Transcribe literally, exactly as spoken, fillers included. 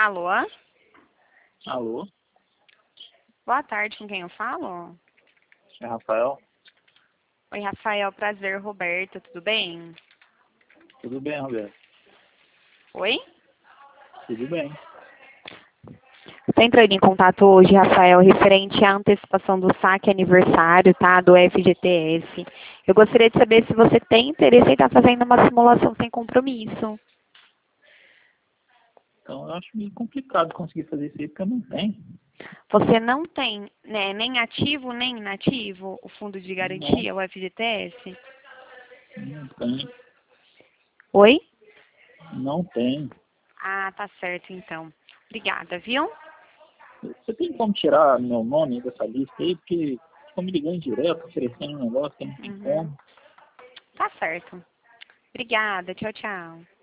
Alô? Alô, Boa tarde, com quem eu falo? é Rafael. Oi, Rafael, prazer, Roberto, tudo bem? Tudo bem, Roberto? Oi? Tudo bem. Você entrou em contato hoje, Rafael, referente à antecipação do saque aniversário, tá? Do F G T S. Eu gostaria de saber se você tem interesse em estar fazendo uma simulação sem compromisso. Então eu acho meio complicado conseguir fazer isso aí porque eu não tenho. Você não tem, né, nem ativo nem inativo o fundo de Não, garantia, o F G T S? não tenho. Oi? Não tenho. Ah, tá certo então. Obrigada, viu? Você tem como tirar meu nome dessa lista aí? Porque estão me ligando direto, oferecendo um negócio que eu não tenho Uhum. como. Tá certo. Obrigada, tchau, tchau.